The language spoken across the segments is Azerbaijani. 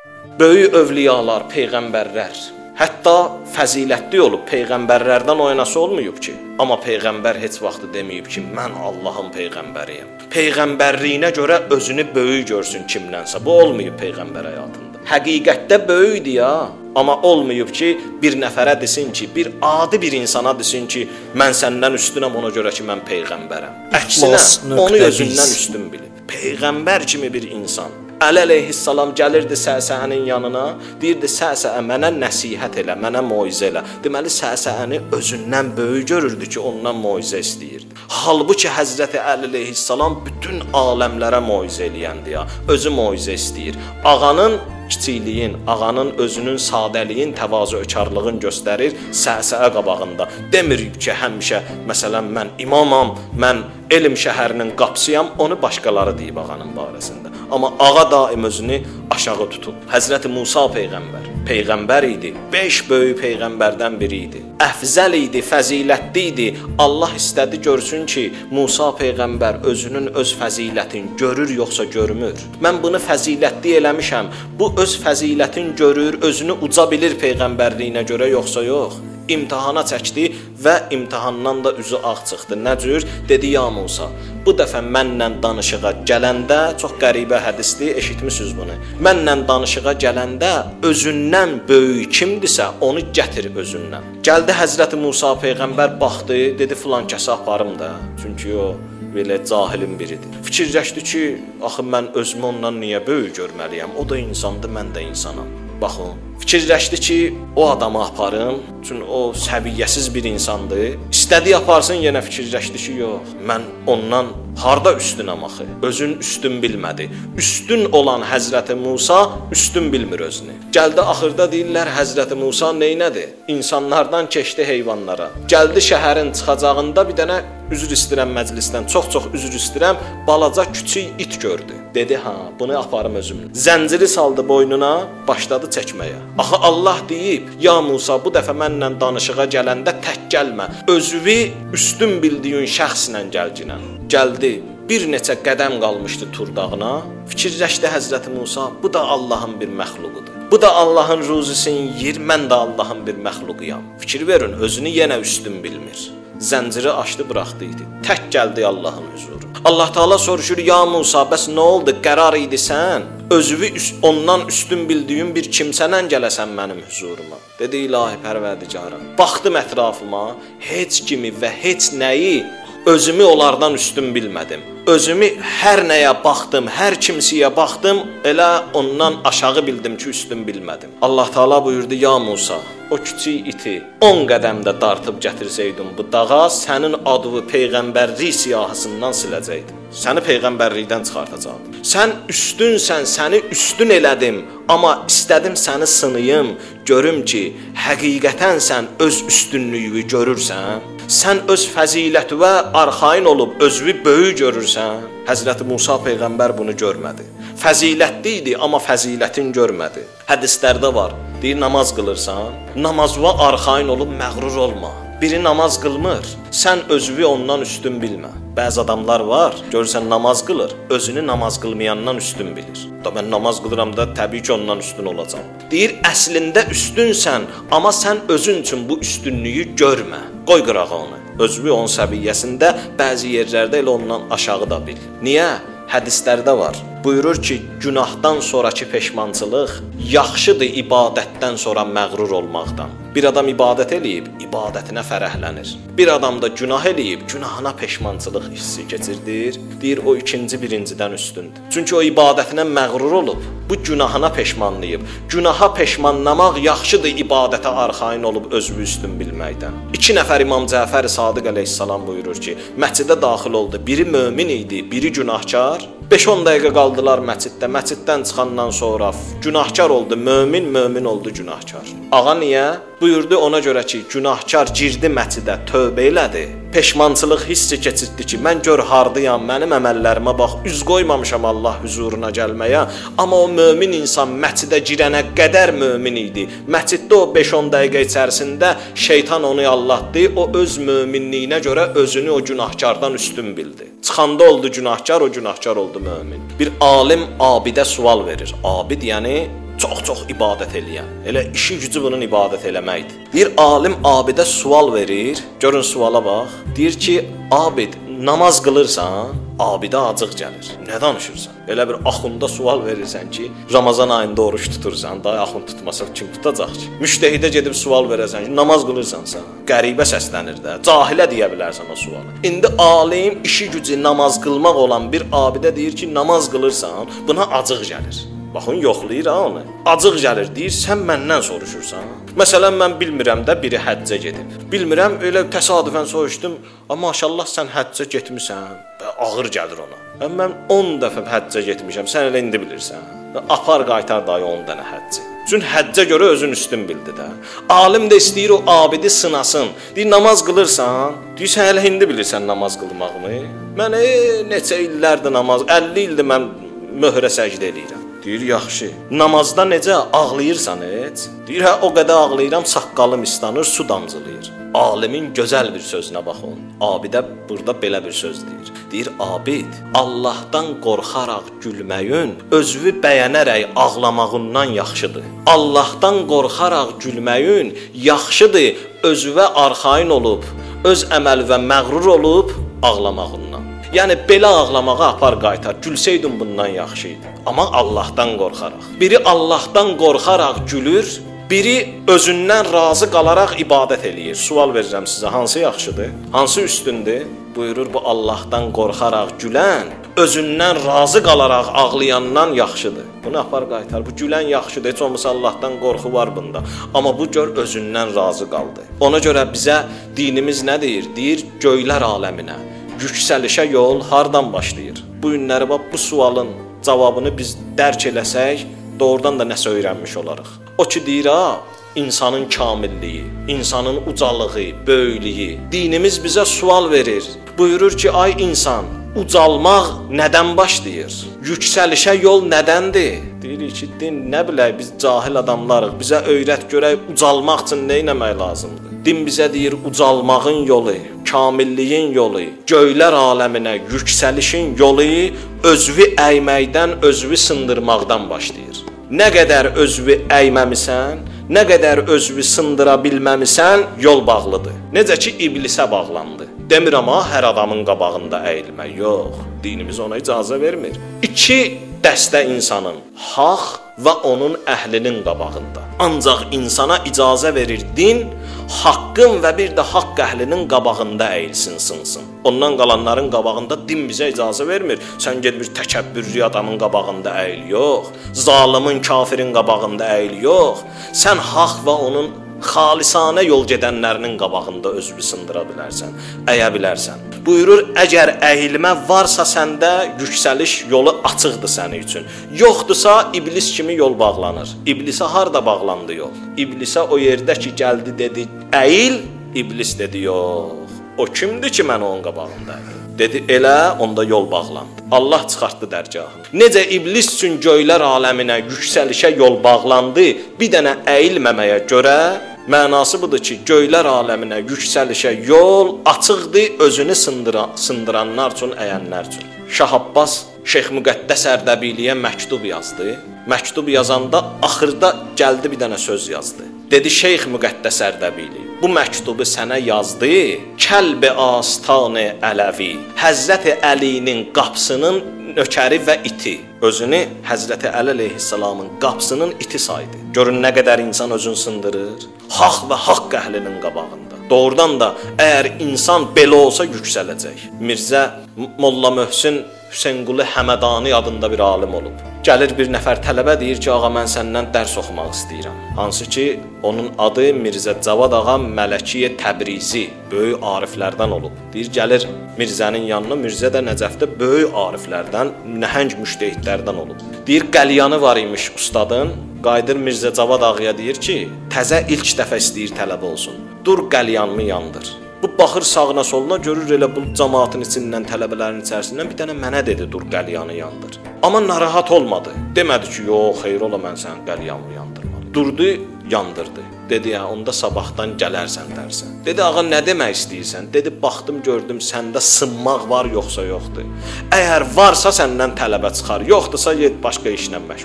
Böyük övliyalar, peyğəmbərlər, hətta fəzilətli olub peyğəmbərlərdən oynası olmayıb ki. Amma peyğəmbər heç vaxt deməyib ki, mən Allahın peyğəmbəriyəm. Peyğəmbərliyinə görə özünü böyük görsün kimlənsə. Bu olmayıb peyğəmbər həyatında. Həqiqətdə böyükdür ya. Amma olmayıb ki, bir nəfərə desin ki, bir adi bir insana desin ki, mən səndən üstünəm ona görə ki, mən peyğəmbərəm. Əksinə, onu özündən üstün bilib. Peyğəmbər kimi bir insan. Əli əleyhissalam gəlirdi Səsənin yanına, deyirdi Səsə mənə nəsihət elə, mənə moizə elə. Deməli Səsəni özündən böyük görürdü ki, ondan moizə istəyirdi. Halbuki Həzrəti Əli əleyhissalam bütün aləmlərə moizə eləyəndi ya, özü moizə istəyir. Ağanın kiçikliyin, ağanın özünün sadəliyin, təvazökarlığın göstərir Səsəyə qabağında. Demir ki, həmişə məsələn mən imamam, mən elm şəhərinin qapısıyam, onu başqaları deyib ağanın barəsində. Amma ağa daim özünü aşağı tutub. Həzrəti Musa peyğəmbər idi, 5 böyük peyğəmbərdən biri idi. Əfzəl idi, fəzilətli idi. Allah istədi görsün ki, Musa peyğəmbər özünün öz fəzilətin görür yoxsa görmür. Mən bunu fəzilətli eləmişəm. Bu öz fəzilətin görür, özünü uca bilir peyğəmbərliyinə görə yoxsa yox. İmtahana çəkdi və imtahandan da üzü ağ çıxdı. Nə cür? Dedi ya Musa, bu dəfə mənlə danışığa gələndə, çox qəribə hədisdir, eşitmisiniz bunu. Mənlə danışığa gələndə özündən böyük kimdirsə, onu gətir özündən. Gəldi Həzrəti Musa peyğəmbər baxdı, dedi filan kəsə aparım da. Çünki o belə cahilin biridir. Fikirləşdi ki, axı mən özümü ondan niyə böyük görməliyəm? O da insandır, mən də insanam. Baxın, fikirləşdi ki, o adamı aparım, çünki o səviyyəsiz bir insandır. İstədi aparsın, yenə fikirləşdi ki, yox, mən ondan harda üstünəm axı? Özün üstün bilmədi. Üstün olan Həzrəti Musa üstün bilmir özünü. Gəldi axırda deyirlər Həzrəti Musa neynədi? İnsanlardan keçdi heyvanlara. Gəldi şəhərin çıxacağında bir dənə üzr istəyirəm məclisdən, çox üzr istəyirəm, balaca küçük it gördü. Dedi, ha, bunu aparım özümlə. Zənciri saldı boynuna, başladı çəkməyə. Axı Allah deyib, ya Musa, bu dəfə mənlə danışığa gələndə tək gəlmə. Özünü üstün bildiyin şəxslə gəlginə. Gəldi, bir neçə qədəm qalmışdı Turdağına. Fikirləşdi Həzrəti Musa, bu da Allahın bir məxluqudur. Bu da Allahın ruzisini yeyir, mən də Allahın bir məxluquyam. Fikir verin, özünü yenə üstün bilmir. Zənciri açdı, buraxdıydı. Tək gəldi Allahın huzuru. Allah Taala soruşur, ya Musa, bəs nə oldu? Qərar idi sən? Özünü ondan üstün bildiyin bir kimsələ gələsən mənim huzuruma. Dedi, ilahi pərverdigarım. Baxdım ətrafıma, heç kimi və heç nəyi özümü onlardan üstün bilmədim. Özümü hər nəyə baxdım, hər kimsəyə baxdım, elə ondan aşağı bildim ki, üstün bilmədim. Allah Taala buyurdu, ya Musa, o kiçik iti 10 qədəmdə dartıb gətirsəydin bu dağa, sənin adını peyğəmbərlik siyahısından siləcəkdim. Səni peyğəmbərlikdən çıxartacaqdım. Sən üstünsən, səni üstün elədim, amma istədim səni sınayım, görüm ki, həqiqətən sən öz üstünlüyünü görürsən. Sən öz fəziləti və arxain olub özünü böyük görürsən. Həzrəti Musa peyğəmbər bunu görmədi. Fəzilətli idi, amma fəzilətin görmədi. Hədislərdə var, deyir namaz qılırsan, namazva arxain olub məğrur olma. Biri namaz qılmır, sən özünü ondan üstün bilmə. Bəzi adamlar var, görürsən namaz qılır, özünü namaz qılmayandan üstün bilir. Da mən namaz qılıram da təbii ki ondan üstün olacam. Deyir, əslində üstünsən, amma sən özün üçün bu üstünlüyü görmə. Qoy qırağa onu. Özünü onun səviyyəsində, bəzi yerlərdə elə ondan aşağı da bil. Niyə? Hədislərdə var. Buyurur ki, günahdan sonraki peşmançılıq yaxşıdır ibadətdən sonra məğrur olmaqdan. Bir adam ibadət eləyib, ibadətinə fərəhlənir. Bir adam da günah eləyib, günahına peşmançılıq hissi keçirdir. Deyir, o ikinci birincidən üstündür. Çünki o ibadətinə məğrur olub, bu günahına peşmanlayıb. Günaha peşmanlamaq yaxşıdır ibadətə arxain olub özünü üstün bilməkdən. 2 nəfər İmam Cəfər Sadiq əleyhissalam buyurur ki, məscidə daxil oldu. Biri mömin idi, biri günahkar. 5-10 dəqiqə qaldılar məsciddə. Məsciddən çıxandan sonra günahkar oldu mömin, mömin oldu günahkar. Ağa niyə? Buyurdu ona görə ki, günahkar girdi məscidə, tövbə elədi. Peşmançılıq hissi keçirtdi ki, mən gör hardayam, mənim əməllərimə bax, üz qoymamışam Allah huzuruna gəlməyə. Amma o mömin insan məscidə girənə qədər mömin idi. Məsciddə o 5-10 dəqiqə içərisində şeytan onu allatdı. O öz möminliyinə görə özünü o günahkardan üstün bildi. Çıxanda oldu günahkar, o günahkar oldu mömin. Bir alim abidə sual verir. Abid yəni çox ibadət eləyən. Elə işi gücü bunun ibadət eləməkdir. Bir alim abidə sual verir. Görün suala bax. Deyir ki, abid, namaz qılırsan? Abidə acıq gəlir. Nə danışırsan? Elə bir axunda sual verirsən ki, Ramazan ayında oruç tutursan, da axund tutmasa kim tutacaq ki? Müştəhidə gedib sual verəsən ki, namaz qılırsansa, qəribə səslənir də. Cahilə deyə bilərsən o sualı. İndi alim işi gücü namaz qılmaq olan bir abidə deyir ki, namaz qılırsan, buna acıq gəlir. Baxın, yoxlayır ha onu. Acıq gəlir, deyir, sən məndən soruşursan. Məsələn, mən bilmirəm də biri həccə gedib. Bilmirəm, elə təsadüfən soruşdum, maşallah sən həccə getmisən. Ağır gəlir ona. Mən 10 dəfə həccə getmişəm, sən elə indi bilirsən. Apar qaytar dayı 10 dənə həcci. Çünki həccə görə özün üstün bildi də. Alim də istəyir o abidi sınasın. Deyir, namaz qılırsan? Deyir, sən elə indi bilirsən namaz qılmağımı? Mən neçə illərdir namaz, 50 ildir mən möhrə səcdə eləyirəm. Deyir, yaxşı. Namazda necə ağlayırsan heç? Deyir, hə, o qədər ağlayıram, saqqalım islanır, su damcılayır. Alimin gözəl bir sözünə baxın. Abidə burada belə bir söz deyir. Deyir, abid, Allahdan qorxaraq gülməyin özünü bəyənərək ağlamağından yaxşıdır. Allahdan qorxaraq gülməyin yaxşıdır özünə arxayın olub, öz əməl və məğrur olub ağlamağından. Yəni belə ağlamağa apar qaytar. Gülsəydin bundan yaxşı idi. Amma Allahdan qorxaraq. Biri Allahdan qorxaraq gülür, biri özündən razı qalaraq ibadət eləyir. Sual verirəm sizə, hansı yaxşıdır? Hansı üstündür? Buyurur, bu Allahdan qorxaraq gülən, özündən razı qalaraq ağlayandan yaxşıdır. Bunu apar qaytar. Bu gülən yaxşıdır. Heç olmasa Allahdan qorxu var bunda. Amma bu gör özündən razı qaldı. Ona görə bizə dinimiz nə deyir? Deyir, göylər aləminə. Yüksəlişə yol hardan başlayır? Bu günləri bax, bu sualın cavabını biz dərk eləsək, doğrudan da nəsə öyrənmiş olarıq. O ki deyir, insanın kamilliyi, insanın ucalığı, böyüklüyü. Dinimiz bizə sual verir. Buyurur ki, ay insan, ucalmaq nədən başlayır? Yüksəlişə yol nədəndir? Deyirik ki, din nə bilək, biz cahil adamlarıq. Bizə öyrət görək, ucalmaq üçün nə etmək lazımdır? Din bizə deyir, ucalmağın yolu, kamilliyin yolu, göylər aləminə yüksəlişin yolu özünü əyməkdən, özünü sındırmaqdan başlayır. Nə qədər özünü əyməmisən, nə qədər özünü sındıra bilməmisən, yol bağlıdır. Necə ki, iblisə bağlandı. Demirəm, hər adamın qabağında əyilmək, yox. Dinimiz ona icazə vermir. İki dəstə insanın, haq və onun əhlinin qabağında. Ancaq insana icazə verir din, haqqın və bir də haqq əhlinin qabağında əyilsin, sınsın. Ondan qalanların qabağında din bizə icazə vermir. Sən get bir təkəbbürlü adamın qabağında əyil, yox. Zalimin, kafirin qabağında əyil, yox. Sən haqq və onun xalisanə yol gedənlərinin qabağında özünü sındıra bilərsən, əyə bilərsən. Buyurur, əgər əyilmə varsa səndə, yüksəliş yolu açıqdır sənin üçün. Yoxdursa, iblis kimi yol bağlanır. İblisə harda bağlandı yol? İblisə o yerdə ki, gəldi, dedi, əyil, iblis dedi, yox. O kimdir ki, mən onun qabağında əyil? Dedi, elə, onda yol bağlandı. Allah çıxartdı dərgahını. Necə iblis üçün göylər aləminə yüksəlişə yol bağlandı, bir dənə əyilməməyə görə, mənası budur ki, göylər aləminə yüksəlişə yol açıqdır özünü sındıranlar üçün, əyənlər üçün. Şah Abbas Şeyx Müqəddəs Ərdəbiliyə məktub yazdı. Məktub yazanda axırda gəldi bir dənə söz yazdı. Dedi, Şeyx Müqəddəs Ərdəbili, bu məktubu sənə yazdı Kəlb-i Astan-ı Ələvi, Həzrəti Əlinin qapısının nökəri və iti. Özünü Həzrəti Əli əleyhissalamın qapısının iti saydı. Görün nə qədər insan özünü sındırır. Haqq və haqq əhlinin qabağında. Doğrudan da əgər insan belə olsa yüksələcək. Mirzə Molla Möhsin Hüseynqulu Həmədani adında bir alim olub. Gəlir bir nəfər tələbə deyir ki, ağa mən səndən dərs oxumaq istəyirəm. Hansı ki, onun adı Mirzə Cavad ağa Mələkiyə Təbrizi, böyük ariflərdən olub. Deyir, gəlir Mirzənin yanına, Mirzə də Nəcəfdə böyük ariflərdən, nəhəng müştəhidlərdən olub. Deyir, qəlyanı var imiş ustadın, qayıdır Mirzə Cavad ağaya deyir ki, təzə ilk dəfə istəyir tələbə olsun. Dur qəlyanımı yandır. Bu baxır sağına soluna, görür elə bu cəmaatın içindən, tələbələrin içərisindən bir dənə mənə dedi, dur qəlyanı yandır. Amma narahat olmadı. Demədi ki, yox, xeyr ola, mən sənin qəlyanını yandırmalı. Durdu, yandırdı. Dedi, onda sabahdan gələrsən dərsən. Dedi, ağa, nə demək istəyirsən? Dedi, baxdım, gördüm, səndə sınmaq var, yoxsa yoxdur. Əgər varsa səndən tələbə çıxar, yoxdursa, başqa işlə məşğul ol.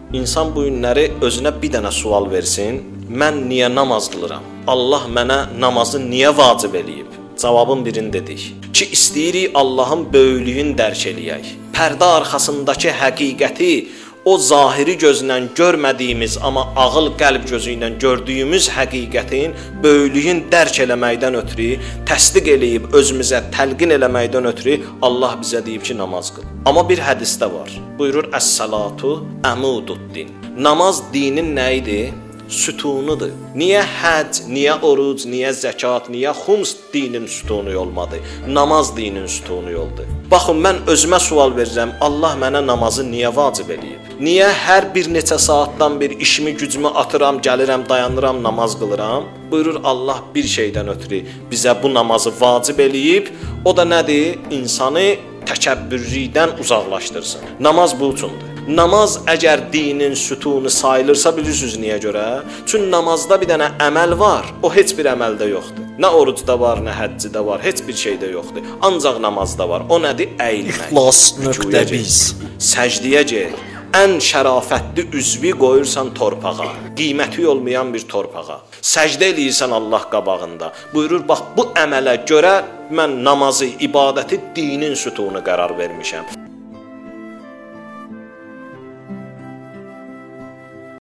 İnsan bu günləri özünə bir dənə sual versin. Mən niyə namaz qılıram? Allah mənə namazı niyə vacib eləyib? Cavabın birini dedik. Ki istəyirik Allahın böyüklüyünü dərk eləyək. Pərdə arxasındakı həqiqəti, o zahiri gözlə görmədiyimiz, amma ağıl, qəlb gözü ilə gördüyümüz həqiqətin böyüklüyünü dərk eləməkdən ötürü, təsdiq eləyib özümüzə təlqin eləməkdən ötürü Allah bizə deyib ki, namaz qıl. Amma bir hədisdə var. Buyurur: "Əs-salatu əmududdin." Namaz dinin nə idi? Sütunudur. Niyə həcc, niyə oruc, niyə zəkat, niyə xums dinin sütunu olmadı? Namaz dinin sütunu oldu. Baxın, mən özümə sual verirəm, Allah mənə namazı niyə vacib eləyib? Niyə hər bir neçə saatdan bir işimi, gücümü atıram, gəlirəm, dayanıram, namaz qılıram? Buyurur Allah bir şeydən ötürü bizə bu namazı vacib eləyib. O da nədir? İnsanı təkəbbürlükdən uzaqlaşdırsın. Namaz bu üçündür. Namaz əgər dinin sütunu sayılırsa, bilirsiniz niyə görə? Çünki namazda bir dənə əməl var, o heç bir əməldə yoxdur. Nə orucda var, nə həccidə var, heç bir şeydə yoxdur. Ancaq namazda var. O nədir? Əyilmək. İxlas.biz. Səcdiyə get. Ən şərafətli üzvü qoyursan torpağa, qiyməti olmayan bir torpağa. Səcdə eləyirsən Allah qabağında. Buyurur, bax bu əmələ görə mən namazı, ibadəti dinin sütunu qərar vermişəm.